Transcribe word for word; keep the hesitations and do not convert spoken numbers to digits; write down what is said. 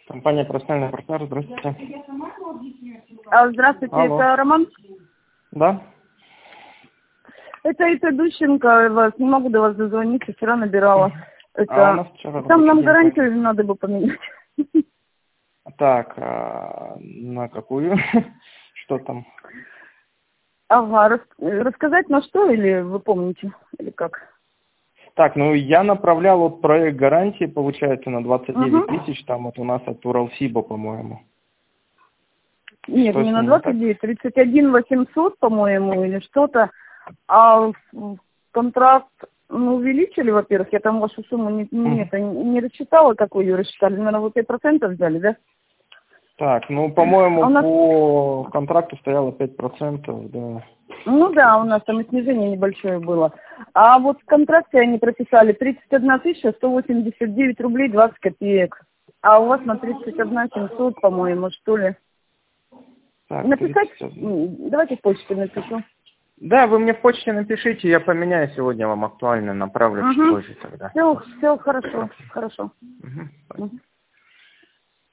Компания «Профессиональный партнер», здравствуйте. А, Здравствуйте, Алло. это Роман? Да? Это это Дущенко, вас не могу до вас дозвониться, вчера набирала. Это А у нас вчера там рабочий нам день, гарантию надо бы поменять. Так, а на какую? Что там? Ага, рас- рассказать на что или вы помните, или как? Так, ну я направлял вот проект гарантии, получается, на двадцать девять Угу. тысяч, там вот у нас от Уралсиба, по-моему. Нет, Что не с на ним не так? двадцать девять, тридцать один восемьсот, по-моему, или что-то. А в- контракт ну, увеличили, во-первых, я там вашу сумму не, не, Мгм. это, не рассчитала, какую ее рассчитали. Наверное, вы пять процентов взяли, да? Так, ну, А по-моему, у нас, по контракту стояло пять процентов, да. ну да, у нас там и снижение небольшое было. А вот в контракте они прописали тридцать одна тысяча сто восемьдесят девять рублей двадцать копеек. А у вас на тридцать одна семьсот, по-моему, что ли. Так, Написать? тридцать один. М, Давайте в почту напишу. Да, вы мне в почте напишите, я поменяю сегодня вам актуально, направлю чуть Угу. позже тогда. Все, все хорошо, хорошо. Мгм. Мгм.